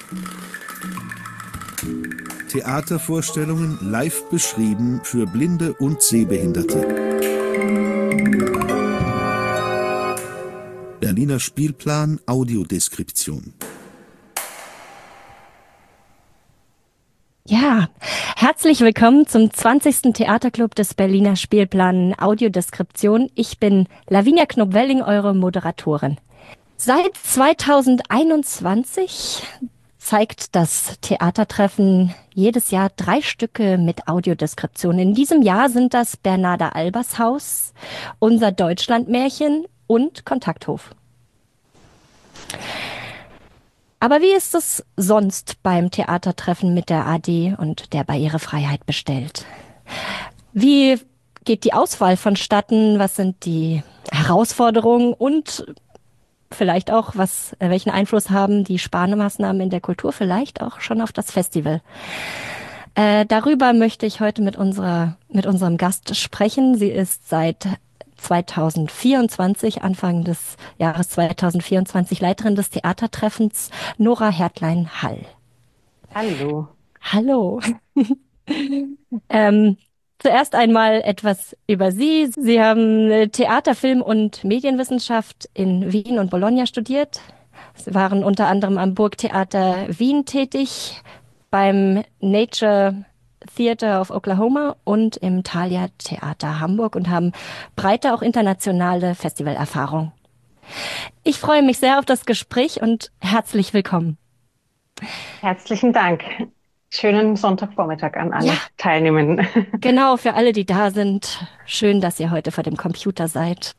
Theatervorstellungen live beschrieben für Blinde und Sehbehinderte. Berliner Spielplan Audiodeskription. Ja, herzlich willkommen zum 20. Theaterclub des Berliner Spielplan Audiodeskription. Ich bin Lavinia Knob-Welling, eure Moderatorin. Seit 2021 zeigt das Theatertreffen jedes Jahr 3 Stücke mit Audiodeskription. In diesem Jahr sind das Bernarda Albers Haus, unser Deutschlandmärchen und Kontakthof. Aber wie ist es sonst beim Theatertreffen mit der AD und der Barrierefreiheit bestellt? Wie geht die Auswahl vonstatten? Was sind die Herausforderungen und vielleicht auch, welchen Einfluss haben die Sparmaßnahmen in der Kultur vielleicht auch schon auf das Festival? Darüber möchte ich heute mit unserem Gast sprechen. Sie ist seit 2024, Anfang des Jahres 2024, Leiterin des Theatertreffens, Nora Hertlein-Hall. Hallo. Hallo. Zuerst einmal etwas über Sie. Sie haben Theater, Film und Medienwissenschaft in Wien und Bologna studiert. Sie waren unter anderem am Burgtheater Wien tätig, beim Nature Theater of Oklahoma und im Thalia Theater Hamburg und haben breite, auch internationale Festivalerfahrung. Ich freue mich sehr auf das Gespräch und herzlich willkommen. Herzlichen Dank. Schönen Sonntagvormittag an alle Teilnehmenden. Genau, für alle, die da sind. Schön, dass ihr heute vor dem Computer seid.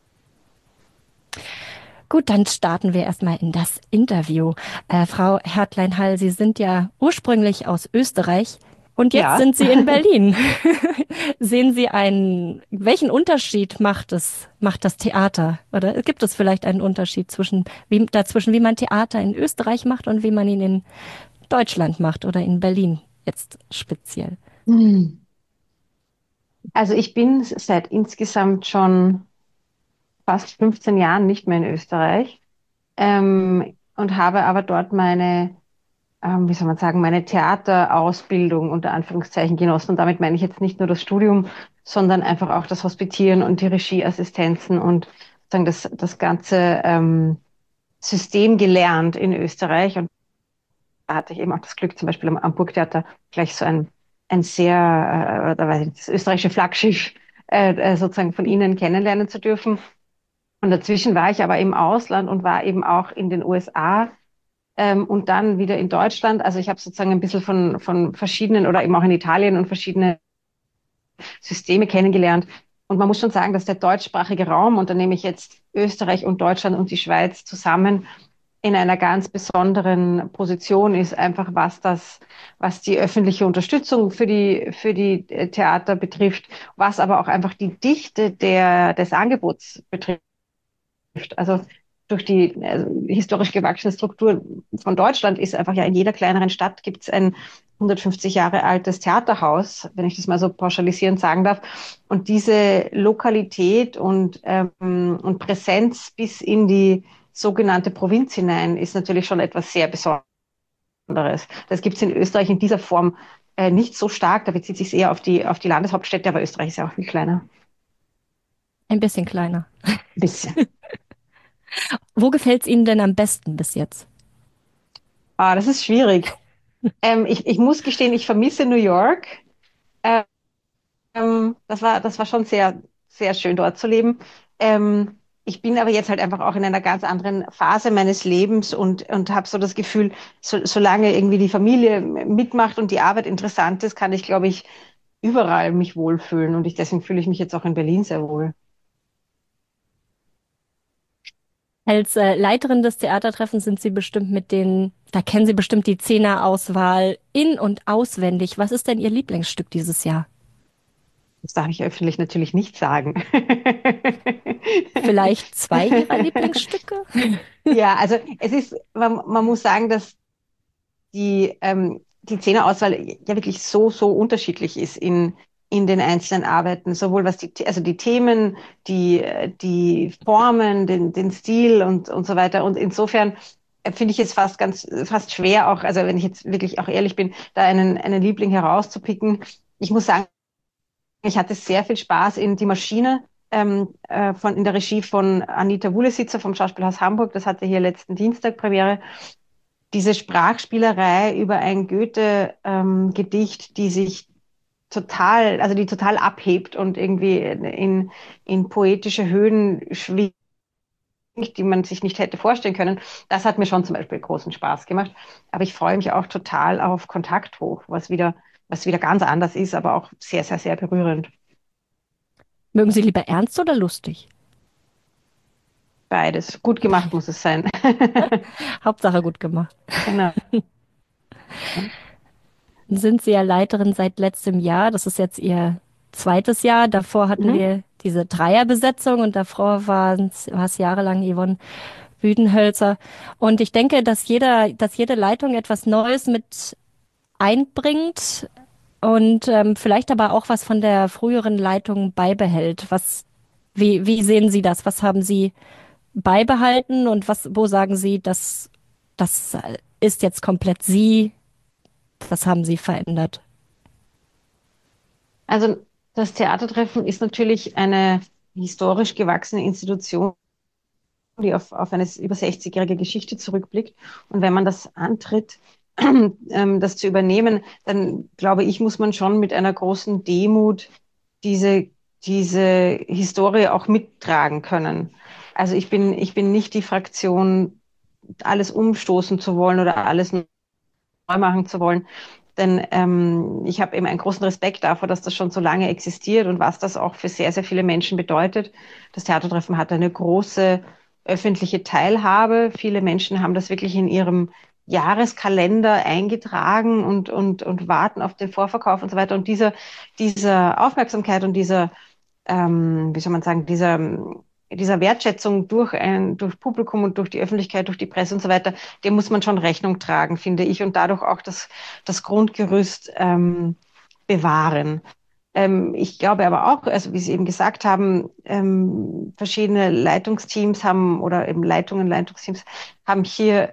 Gut, dann starten wir erstmal in das Interview. Frau Hertlein-Hall, Sie sind ja ursprünglich aus Österreich und jetzt sind Sie in Berlin. Sehen Sie welchen Unterschied macht das Theater? Oder gibt es vielleicht einen Unterschied dazwischen, wie man Theater in Österreich macht und wie man ihn in Deutschland macht oder in Berlin jetzt speziell? Also ich bin seit insgesamt schon fast 15 Jahren nicht mehr in Österreich und habe aber dort meine Theaterausbildung unter Anführungszeichen genossen. Und damit meine ich jetzt nicht nur das Studium, sondern einfach auch das Hospitieren und die Regieassistenzen und sozusagen das ganze System gelernt in Österreich. Und da hatte ich eben auch das Glück, zum Beispiel am Burgtheater gleich so ein sehr, da weiß ich nicht, das österreichische Flaggschiff sozusagen von Ihnen kennenlernen zu dürfen. Und dazwischen war ich aber im Ausland und war eben auch in den USA und dann wieder in Deutschland. Also ich habe sozusagen ein bisschen von verschiedenen oder eben auch in Italien und verschiedene Systeme kennengelernt. Und man muss schon sagen, dass der deutschsprachige Raum, und da nehme ich jetzt Österreich und Deutschland und die Schweiz zusammen, in einer ganz besonderen Position ist, einfach was die öffentliche Unterstützung für die Theater betrifft, was aber auch einfach die Dichte des Angebots betrifft. Also durch die historisch gewachsene Struktur von Deutschland ist einfach ja in jeder kleineren Stadt gibt es ein 150 Jahre altes Theaterhaus, wenn ich das mal so pauschalisierend sagen darf. Und diese Lokalität und Präsenz bis in die sogenannte Provinz hinein ist natürlich schon etwas sehr Besonderes. Das gibt es in Österreich in dieser Form nicht so stark. Da bezieht sich eher auf die Landeshauptstädte, aber Österreich ist ja auch viel kleiner. Ein bisschen kleiner. Ein bisschen. Wo gefällt es Ihnen denn am besten bis jetzt? Das ist schwierig. Ich muss gestehen, ich vermisse New York. Das war schon sehr, sehr schön, dort zu leben. Ich bin aber jetzt halt einfach auch in einer ganz anderen Phase meines Lebens und habe so das Gefühl, solange irgendwie die Familie mitmacht und die Arbeit interessant ist, kann ich, glaube ich, überall mich wohlfühlen. Und deswegen fühle ich mich jetzt auch in Berlin sehr wohl. Als Leiterin des Theatertreffens sind Sie bestimmt da kennen Sie bestimmt die Zehner-Auswahl in- und auswendig. Was ist denn Ihr Lieblingsstück dieses Jahr? Das darf ich öffentlich natürlich nicht sagen. Vielleicht 2 Ihrer Lieblingsstücke? Ja, also man muss sagen, dass die Zehner-Auswahl ja wirklich so unterschiedlich ist in den einzelnen Arbeiten, sowohl was die Themen, die Formen, den Stil und so weiter. Und insofern finde ich jetzt fast schwer auch, also wenn ich jetzt wirklich auch ehrlich bin, da einen Liebling herauszupicken. Ich muss sagen, ich hatte sehr viel Spaß in Die Maschine in der Regie von Anita Wulesitzer vom Schauspielhaus Hamburg. Das hatte hier letzten Dienstag Premiere. Diese Sprachspielerei über ein Goethe-Gedicht, die total abhebt und irgendwie in poetische Höhen schwingt, die man sich nicht hätte vorstellen können. Das hat mir schon zum Beispiel großen Spaß gemacht. Aber ich freue mich auch total auf Kontakt hoch, was wieder ganz anders ist, aber auch sehr, sehr, sehr berührend. Mögen Sie lieber ernst oder lustig? Beides. Gut gemacht muss es sein. Hauptsache gut gemacht. Genau. Sind Sie ja Leiterin seit letztem Jahr. Das ist jetzt Ihr zweites Jahr. Davor hatten Mhm. wir diese Dreierbesetzung und davor war es jahrelang Yvonne Büdenhölzer. Und ich denke, dass jede Leitung etwas Neues mit einbringt und vielleicht aber auch was von der früheren Leitung beibehält. Wie sehen Sie das? Was haben Sie beibehalten und wo sagen Sie, das ist jetzt komplett Sie, das haben Sie verändert? Also das Theatertreffen ist natürlich eine historisch gewachsene Institution, die auf eine über 60-jährige Geschichte zurückblickt. Und wenn man das antritt, das zu übernehmen, dann glaube ich, muss man schon mit einer großen Demut diese, diese Historie auch mittragen können. Also ich bin nicht die Fraktion, alles umstoßen zu wollen oder alles neu machen zu wollen. Denn ich habe eben einen großen Respekt davor, dass das schon so lange existiert und was das auch für sehr, sehr viele Menschen bedeutet. Das Theatertreffen hat eine große öffentliche Teilhabe. Viele Menschen haben das wirklich in ihrem Jahreskalender eingetragen und warten auf den Vorverkauf und so weiter. Und dieser Aufmerksamkeit und wie soll man sagen, dieser Wertschätzung durch Publikum und durch die Öffentlichkeit, durch die Presse und so weiter, dem muss man schon Rechnung tragen, finde ich, und dadurch auch das Grundgerüst bewahren. Ich glaube aber auch, also wie Sie eben gesagt haben, verschiedene Leitungsteams haben oder eben Leitungsteams haben hier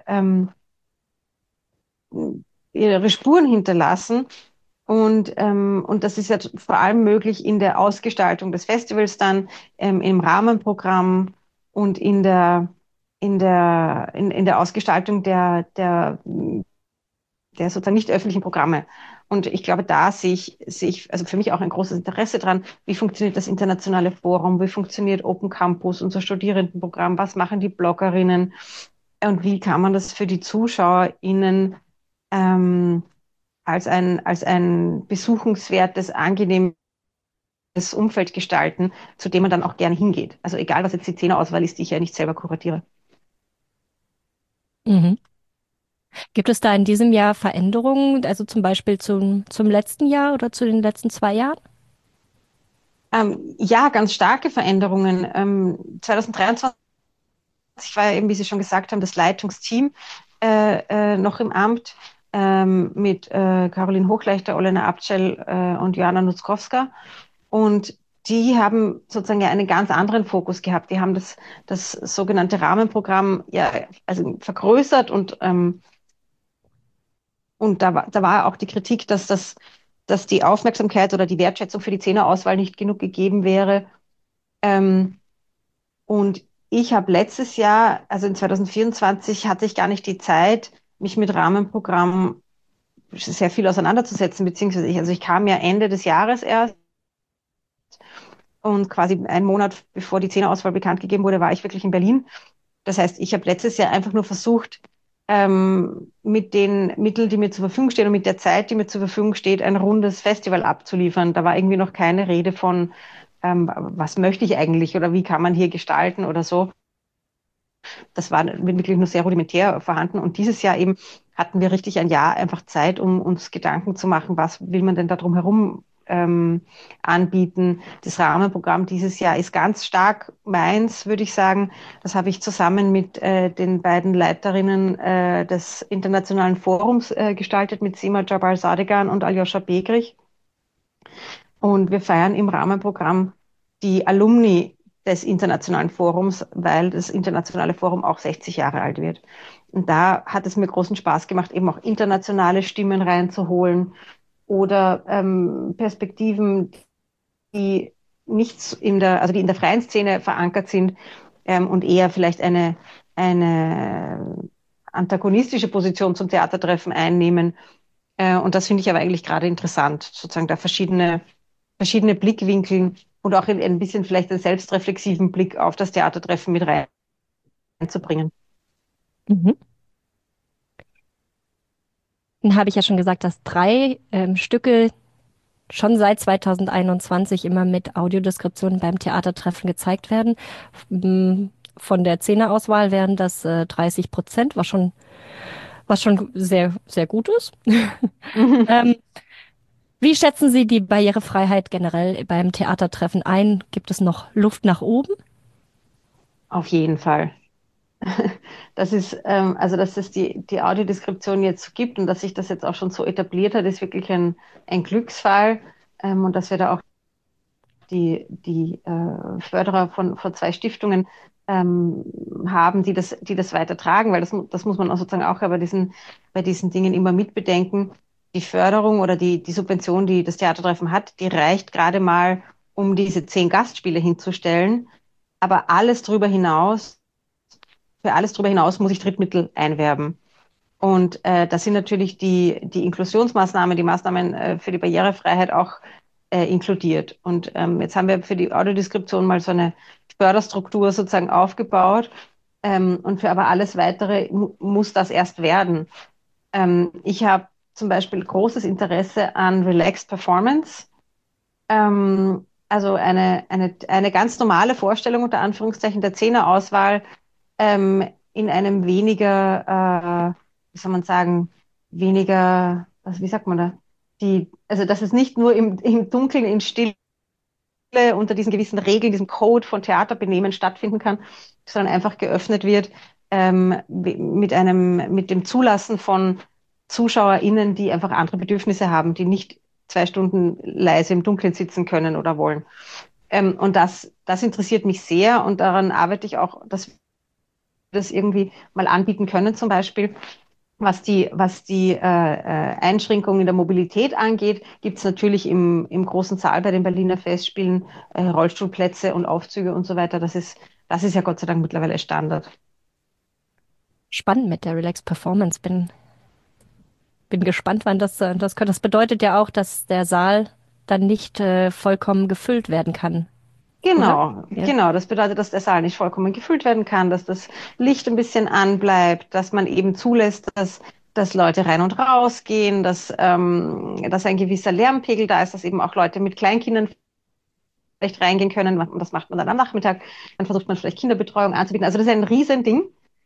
ihre Spuren hinterlassen. Und das ist ja vor allem möglich in der Ausgestaltung des Festivals dann, im Rahmenprogramm und in der Ausgestaltung der sozusagen nicht öffentlichen Programme. Und ich glaube, da sehe ich also für mich auch ein großes Interesse dran, wie funktioniert das internationale Forum, wie funktioniert Open Campus, unser Studierendenprogramm, was machen die Bloggerinnen und wie kann man das für die ZuschauerInnen ähm, als ein besuchenswertes, angenehmes Umfeld gestalten, zu dem man dann auch gerne hingeht. Also egal, was jetzt die Themenauswahl ist, die ich ja nicht selber kuratiere. Mhm. Gibt es da in diesem Jahr Veränderungen, also zum Beispiel zum letzten Jahr oder zu den letzten 2 Jahren? Ja, ganz starke Veränderungen. 2023 war ja eben, wie Sie schon gesagt haben, das Leitungsteam noch im Amt mit Caroline Hochleichter, Olena Abtschel und Joanna Nutzkowska. Und die haben sozusagen ja einen ganz anderen Fokus gehabt. Die haben das sogenannte Rahmenprogramm ja also vergrößert und da war auch die Kritik, dass die Aufmerksamkeit oder die Wertschätzung für die Zehnerauswahl nicht genug gegeben wäre. Ähm, und ich habe letztes Jahr, also in 2024, hatte ich gar nicht die Zeit, mich mit Rahmenprogramm sehr viel auseinanderzusetzen, beziehungsweise also ich kam ja Ende des Jahres erst und quasi einen Monat bevor die Zehnerauswahl bekannt gegeben wurde, war ich wirklich in Berlin. Das heißt, ich habe letztes Jahr einfach nur versucht, mit den Mitteln, die mir zur Verfügung stehen und mit der Zeit, die mir zur Verfügung steht, ein rundes Festival abzuliefern. Da war irgendwie noch keine Rede von, was möchte ich eigentlich oder wie kann man hier gestalten oder so. Das war wirklich nur sehr rudimentär vorhanden. Und dieses Jahr eben hatten wir richtig ein Jahr einfach Zeit, um uns Gedanken zu machen, was will man denn da drum herum anbieten. Das Rahmenprogramm dieses Jahr ist ganz stark meins, würde ich sagen. Das habe ich zusammen mit den beiden Leiterinnen des Internationalen Forums gestaltet, mit Sima Jabal Sadegan und Aljoscha Begrich. Und wir feiern im Rahmenprogramm die Alumni des Internationalen Forums, weil das Internationale Forum auch 60 Jahre alt wird. Und da hat es mir großen Spaß gemacht, eben auch internationale Stimmen reinzuholen oder Perspektiven, die nicht also die in der freien Szene verankert sind und eher vielleicht eine antagonistische Position zum Theatertreffen einnehmen. Und das finde ich aber eigentlich gerade interessant, sozusagen da verschiedene Blickwinkel und auch ein bisschen vielleicht einen selbstreflexiven Blick auf das Theatertreffen mit reinzubringen. Mhm. Dann habe ich ja schon gesagt, dass drei Stücke schon seit 2021 immer mit Audiodeskription beim Theatertreffen gezeigt werden. Von der Zehner-Auswahl wären das 30%, was schon sehr, sehr gut ist. Ähm, Wie schätzen Sie die Barrierefreiheit generell beim Theatertreffen ein? Gibt es noch Luft nach oben? Auf jeden Fall. Das ist, also dass es die Audiodeskription jetzt so gibt und dass sich das jetzt auch schon so etabliert hat, ist wirklich ein Glücksfall. Und dass wir da auch die Förderer von zwei Stiftungen ähm, haben, die das weitertragen, weil das muss man auch sozusagen auch bei diesen Dingen immer mitbedenken. Die Förderung oder die Subvention, die das Theatertreffen hat, die reicht gerade mal, um diese 10 Gastspiele hinzustellen. Aber für alles darüber hinaus muss ich Drittmittel einwerben. Und da sind natürlich die Inklusionsmaßnahmen, die Maßnahmen für die Barrierefreiheit auch inkludiert. Und jetzt haben wir für die Audiodeskription mal so eine Förderstruktur sozusagen aufgebaut. Und für aber alles Weitere muss das erst werden. Ich habe zum Beispiel großes Interesse an Relaxed Performance. Also eine ganz normale Vorstellung unter Anführungszeichen der Zehnerauswahl in einem wie soll man sagen, wie sagt man da? Also dass es nicht nur im Dunkeln, in Stille unter diesen gewissen Regeln, diesem Code von Theaterbenehmen stattfinden kann, sondern einfach geöffnet wird mit dem Zulassen von ZuschauerInnen, die einfach andere Bedürfnisse haben, die nicht 2 Stunden leise im Dunkeln sitzen können oder wollen. Und das interessiert mich sehr und daran arbeite ich auch, dass wir das irgendwie mal anbieten können, zum Beispiel. Was die Einschränkungen in der Mobilität angeht, gibt es natürlich im großen Saal bei den Berliner Festspielen Rollstuhlplätze und Aufzüge und so weiter. Das ist ja Gott sei Dank mittlerweile Standard. Spannend mit der Relax Performance. Bin gespannt, wann das kommt. Das bedeutet ja auch, dass der Saal dann nicht vollkommen gefüllt werden kann, oder? Ja. Genau. Das bedeutet, dass der Saal nicht vollkommen gefüllt werden kann, dass das Licht ein bisschen anbleibt, dass man eben zulässt, dass Leute rein und raus gehen, dass ein gewisser Lärmpegel da ist, dass eben auch Leute mit Kleinkindern vielleicht reingehen können. Und das macht man dann am Nachmittag. Dann versucht man vielleicht Kinderbetreuung anzubieten. Also das ist ein Riesending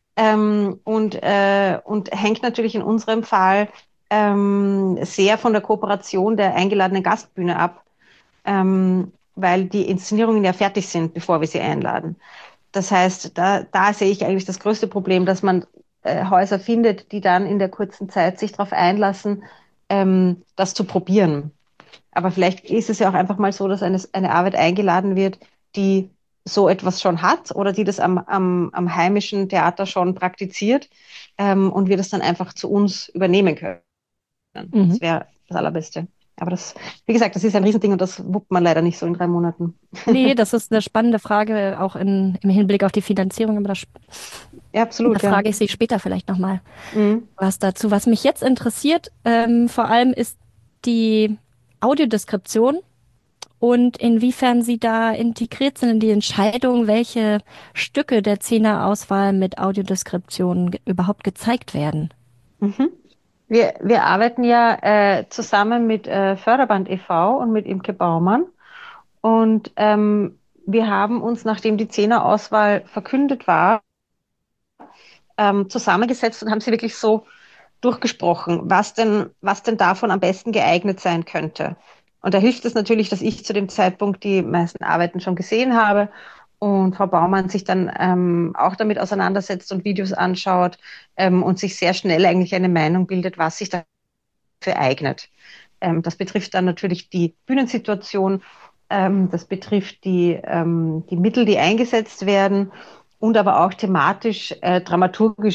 und hängt natürlich in unserem Fall sehr von der Kooperation der eingeladenen Gastbühne ab, weil die Inszenierungen ja fertig sind, bevor wir sie einladen. Das heißt, da sehe ich eigentlich das größte Problem, dass man Häuser findet, die dann in der kurzen Zeit sich darauf einlassen, das zu probieren. Aber vielleicht ist es ja auch einfach mal so, dass eine Arbeit eingeladen wird, die so etwas schon hat oder die das am heimischen Theater schon praktiziert und wir das dann einfach zu uns übernehmen können. Mhm. Das wäre das Allerbeste. Aber wie gesagt, das ist ein Riesending und das wuppt man leider nicht so in 3 Monaten. Nee, das ist eine spannende Frage, auch im Hinblick auf die Finanzierung, aber Ja, da absolut, ja. frage ich Sie später vielleicht nochmal Mhm. was dazu. Was mich jetzt interessiert, vor allem ist die Audiodeskription und inwiefern Sie da integriert sind in die Entscheidung, welche Stücke der Zehner-Auswahl mit Audiodeskription überhaupt gezeigt werden. Mhm. Wir arbeiten ja zusammen mit Förderband e.V. und mit Imke Baumann. Und wir haben uns, nachdem die Zehnerauswahl verkündet war, zusammengesetzt und haben sie wirklich so durchgesprochen, was denn davon am besten geeignet sein könnte. Und da hilft es natürlich, dass ich zu dem Zeitpunkt die meisten Arbeiten schon gesehen habe und Frau Baumann sich dann auch damit auseinandersetzt und Videos anschaut und sich sehr schnell eigentlich eine Meinung bildet, was sich dafür eignet. Das betrifft dann natürlich die Bühnensituation, das betrifft die Mittel, die eingesetzt werden und aber auch thematisch, dramaturgisch,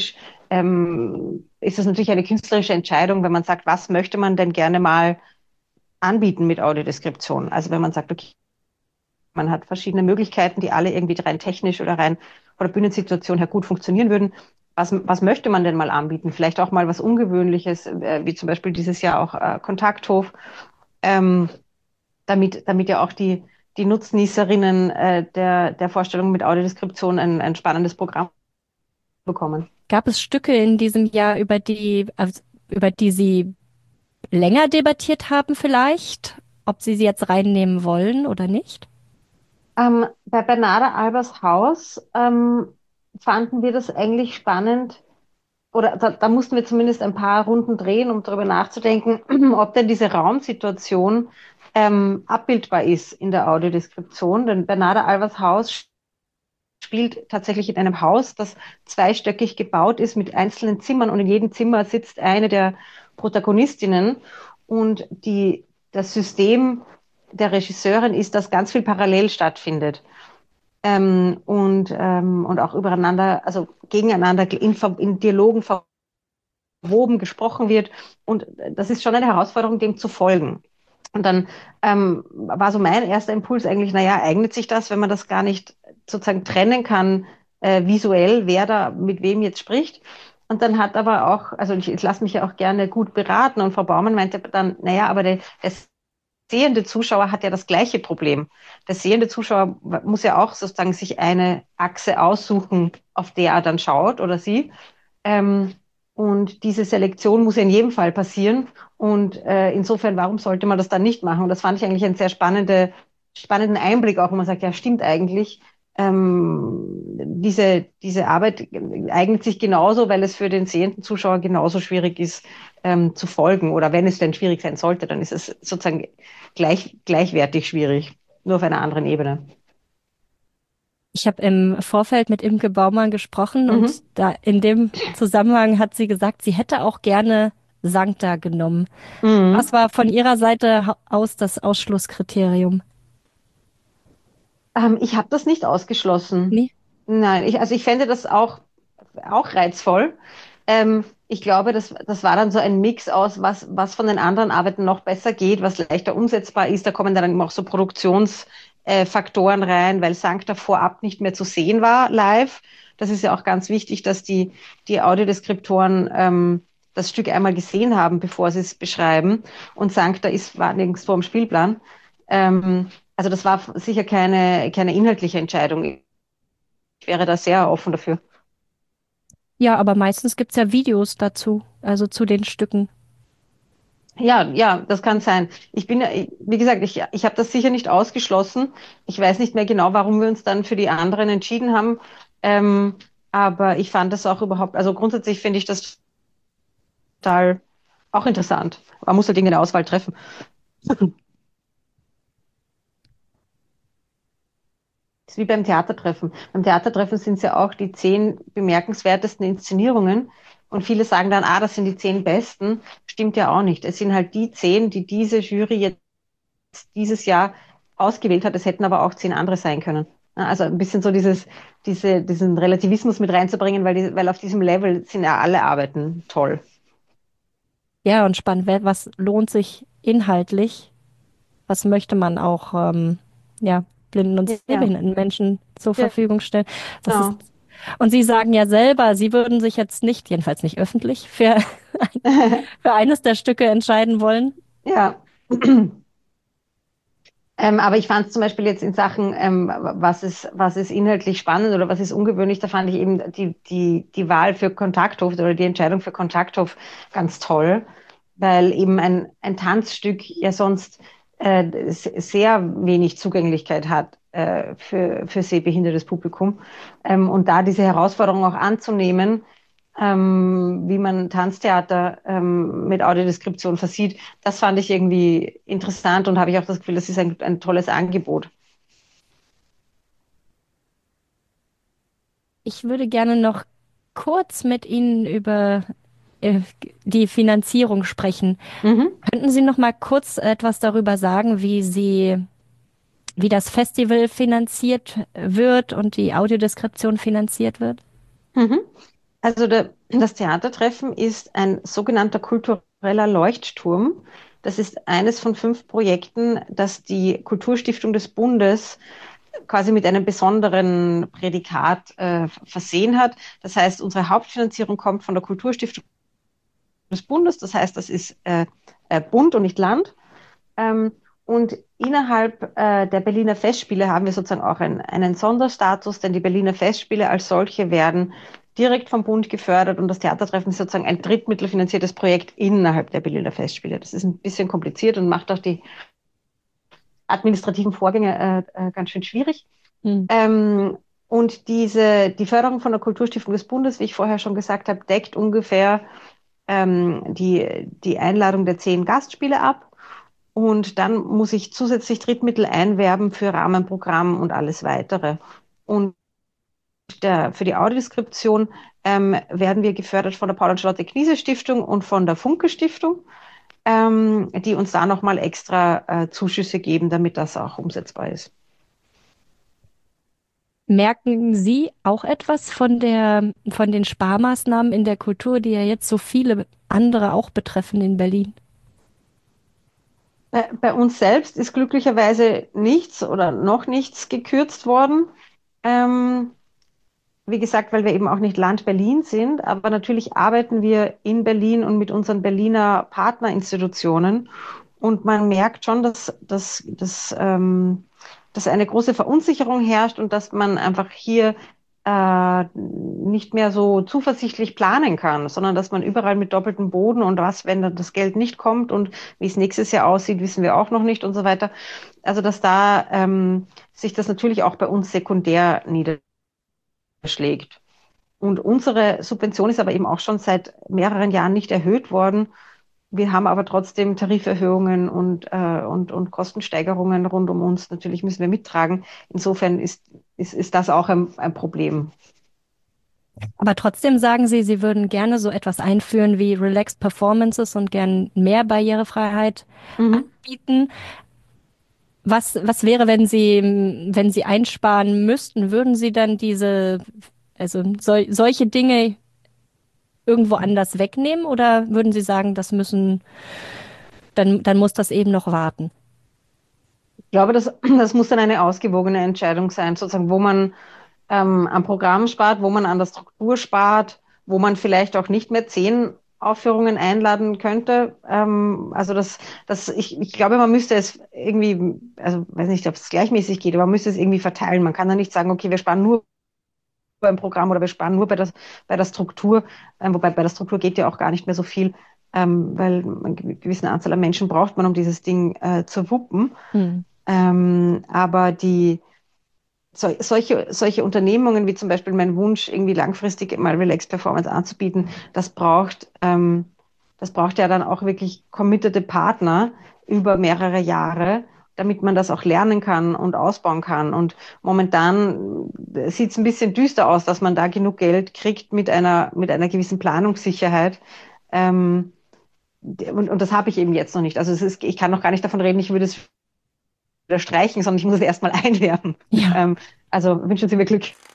ist es natürlich eine künstlerische Entscheidung, wenn man sagt, was möchte man denn gerne mal anbieten mit Audiodeskription. Also wenn man sagt, okay, man hat verschiedene Möglichkeiten, die alle irgendwie rein technisch oder rein von der Bühnensituation her gut funktionieren würden. Was möchte man denn mal anbieten? Vielleicht auch mal was Ungewöhnliches, wie zum Beispiel dieses Jahr auch Kontakthof, ähm, damit ja auch die Nutznießerinnen der Vorstellung mit Audiodeskription ein spannendes Programm bekommen. Gab es Stücke in diesem Jahr, über die Sie länger debattiert haben vielleicht, ob Sie sie jetzt reinnehmen wollen oder nicht? Bei Bernarda Albers Haus fanden wir das eigentlich spannend, oder da mussten wir zumindest ein paar Runden drehen, um darüber nachzudenken, ob denn diese Raumsituation abbildbar ist in der Audiodeskription. Denn Bernarda Albers Haus spielt tatsächlich in einem Haus, das zweistöckig gebaut ist mit einzelnen Zimmern und in jedem Zimmer sitzt eine der Protagonistinnen und das System der Regisseurin ist, dass ganz viel parallel stattfindet und auch übereinander, also gegeneinander in Dialogen verwoben gesprochen wird. Und das ist schon eine Herausforderung, dem zu folgen. Und dann war so mein erster Impuls eigentlich, naja, eignet sich das, wenn man das gar nicht sozusagen trennen kann, visuell, wer da mit wem jetzt spricht. Und dann hat aber auch, also ich lasse mich ja auch gerne gut beraten und Frau Baumann meinte dann, naja, aber der sehende Zuschauer hat ja das gleiche Problem. Der sehende Zuschauer muss ja auch sozusagen sich eine Achse aussuchen, auf der er dann schaut oder sie. Ähm, und diese Selektion muss ja in jedem Fall passieren. Und insofern, warum sollte man das dann nicht machen? Und das fand ich eigentlich einen sehr spannenden Einblick auch, wo man sagt, ja, stimmt eigentlich. Diese Arbeit eignet sich genauso, weil es für den sehenden Zuschauer genauso schwierig ist, zu folgen. Oder wenn es denn schwierig sein sollte, dann ist es sozusagen gleichwertig schwierig, nur auf einer anderen Ebene. Ich habe im Vorfeld mit Imke Baumann gesprochen Mhm. und da in dem Zusammenhang hat sie gesagt, sie hätte auch gerne Sancta genommen. Was Mhm. war von Ihrer Seite aus das Ausschlusskriterium? Ich habe das nicht ausgeschlossen. Nee? Nein, also ich fände das auch reizvoll. Ich glaube, das war dann so ein Mix aus, was von den anderen Arbeiten noch besser geht, was leichter umsetzbar ist. Da kommen dann immer auch so Produktionsfaktoren rein, weil Sancta vorab nicht mehr zu sehen war live. Das ist ja auch ganz wichtig, dass die Audiodeskriptoren das Stück einmal gesehen haben, bevor sie es beschreiben. Und war nirgendwo im Spielplan. Also das war sicher keine inhaltliche Entscheidung. Ich wäre da sehr offen dafür. Ja, aber meistens gibt's ja Videos dazu, also zu den Stücken. Ja, ja, das kann sein. Wie gesagt, ich habe das sicher nicht ausgeschlossen. Ich weiß nicht mehr genau, warum wir uns dann für die anderen entschieden haben. Ähm, aber ich fand das auch überhaupt, also grundsätzlich finde ich das total auch interessant. Man muss halt irgendeine Auswahl treffen. Das ist wie beim Theatertreffen. Beim Theatertreffen sind es ja auch die 10 bemerkenswertesten Inszenierungen. Und viele sagen dann, das sind die 10 besten. Stimmt ja auch nicht. Es sind halt die 10, die diese Jury jetzt dieses Jahr ausgewählt hat. Es hätten aber auch 10 andere sein können. Ja, also ein bisschen so diesen Relativismus mit reinzubringen, weil auf diesem Level sind ja alle Arbeiten toll. Ja, und spannend, was lohnt sich inhaltlich? Was möchte man auch, ja, blinden und Ja, sehbehinderten Menschen zur ja, Verfügung stellen? Das ist, genau. und Sie sagen ja selber, Sie würden sich jetzt nicht, jedenfalls nicht öffentlich, für, für eines der Stücke entscheiden wollen. Ja. Aber ich fand es zum Beispiel jetzt in Sachen, was ist inhaltlich spannend oder was ist ungewöhnlich, da fand ich eben die Wahl für Kontakthof oder die Entscheidung für Kontakthof ganz toll, weil eben ein Tanzstück ja sonst sehr wenig Zugänglichkeit hat für sehbehindertes Publikum. Und da diese Herausforderung auch anzunehmen, wie man Tanztheater mit Audiodeskription versieht, das fand ich irgendwie interessant und habe ich auch das Gefühl, das ist ein tolles Angebot. Ich würde gerne noch kurz mit Ihnen über äh, die Finanzierung sprechen. Mhm. Könnten Sie noch mal kurz etwas darüber sagen, wie das Festival finanziert wird und die Audiodeskription finanziert wird? Mhm. Also Das Theatertreffen ist ein sogenannter kultureller Leuchtturm. Das ist eines von 5 Projekten, das die Kulturstiftung des Bundes quasi mit einem besonderen Prädikat versehen hat. Das heißt, unsere Hauptfinanzierung kommt von der Kulturstiftung des Bundes. Das heißt, das ist Bund und nicht Land. Und innerhalb der Berliner Festspiele haben wir sozusagen auch einen Sonderstatus, denn die Berliner Festspiele als solche werden direkt vom Bund gefördert und das Theatertreffen ist sozusagen ein drittmittelfinanziertes Projekt innerhalb der Berliner Festspiele. Das ist ein bisschen kompliziert und macht auch die administrativen Vorgänge ganz schön schwierig. Hm. Und die Förderung von der Kulturstiftung des Bundes, wie ich vorher schon gesagt habe, deckt ungefähr die Einladung der 10 Gastspiele ab. Und dann muss ich zusätzlich Drittmittel einwerben für Rahmenprogramm und alles weitere. Und für die Audiodeskription werden wir gefördert von der Paul und Charlotte Kniese Stiftung und von der Funke Stiftung, die uns da nochmal extra Zuschüsse geben, damit das auch umsetzbar ist. Merken Sie auch etwas von von den Sparmaßnahmen in der Kultur, die ja jetzt so viele andere auch betreffen in Berlin? Bei uns selbst ist glücklicherweise nichts oder noch nichts gekürzt worden. Ähm, Wie gesagt, weil wir eben auch nicht Land Berlin sind, aber natürlich arbeiten wir in Berlin und mit unseren Berliner Partnerinstitutionen. Und man merkt schon, dass eine große Verunsicherung herrscht und dass man einfach hier nicht mehr so zuversichtlich planen kann, sondern dass man überall mit doppeltem Boden und was, wenn dann das Geld nicht kommt und wie es nächstes Jahr aussieht, wissen wir auch noch nicht und so weiter. Also dass da sich das natürlich auch bei uns sekundär niederschlägt. Und unsere Subvention ist aber eben auch schon seit mehreren Jahren nicht erhöht worden. Wir haben aber trotzdem Tariferhöhungen und Kostensteigerungen rund um uns. Natürlich müssen wir mittragen. Insofern ist das auch ein Problem. Aber trotzdem sagen Sie, Sie würden gerne so etwas einführen wie Relaxed Performances und gern mehr Barrierefreiheit Mhm. anbieten. Was wäre, wenn Sie einsparen müssten? Würden Sie dann also solche Dinge irgendwo anders wegnehmen oder würden Sie sagen, dann muss das eben noch warten? Ich glaube, das muss dann eine ausgewogene Entscheidung sein, sozusagen, wo man am Programm spart, wo man an der Struktur spart, wo man vielleicht auch nicht mehr 10 Aufführungen einladen könnte. Ich glaube, man müsste es irgendwie, also weiß nicht, ob es gleichmäßig geht, aber man müsste es irgendwie verteilen. Man kann da nicht sagen, okay, wir sparen nur beim Programm oder wir sparen nur bei der Struktur, wobei bei der Struktur geht ja auch gar nicht mehr so viel, weil eine gewisse Anzahl an Menschen braucht man, um dieses Ding zu wuppen. Hm. Aber solche Unternehmungen wie zum Beispiel mein Wunsch, irgendwie langfristig mal Relax Performance anzubieten, das braucht ja dann auch wirklich committede Partner über mehrere Jahre, damit man das auch lernen kann und ausbauen kann. Und momentan sieht es ein bisschen düster aus, dass man da genug Geld kriegt mit einer gewissen Planungssicherheit. Ähm, und das habe ich eben jetzt noch nicht. Also ich kann noch gar nicht davon reden, ich würde es wieder streichen, sondern ich muss es erstmal einwerben. Ja. Also wünschen Sie mir Glück.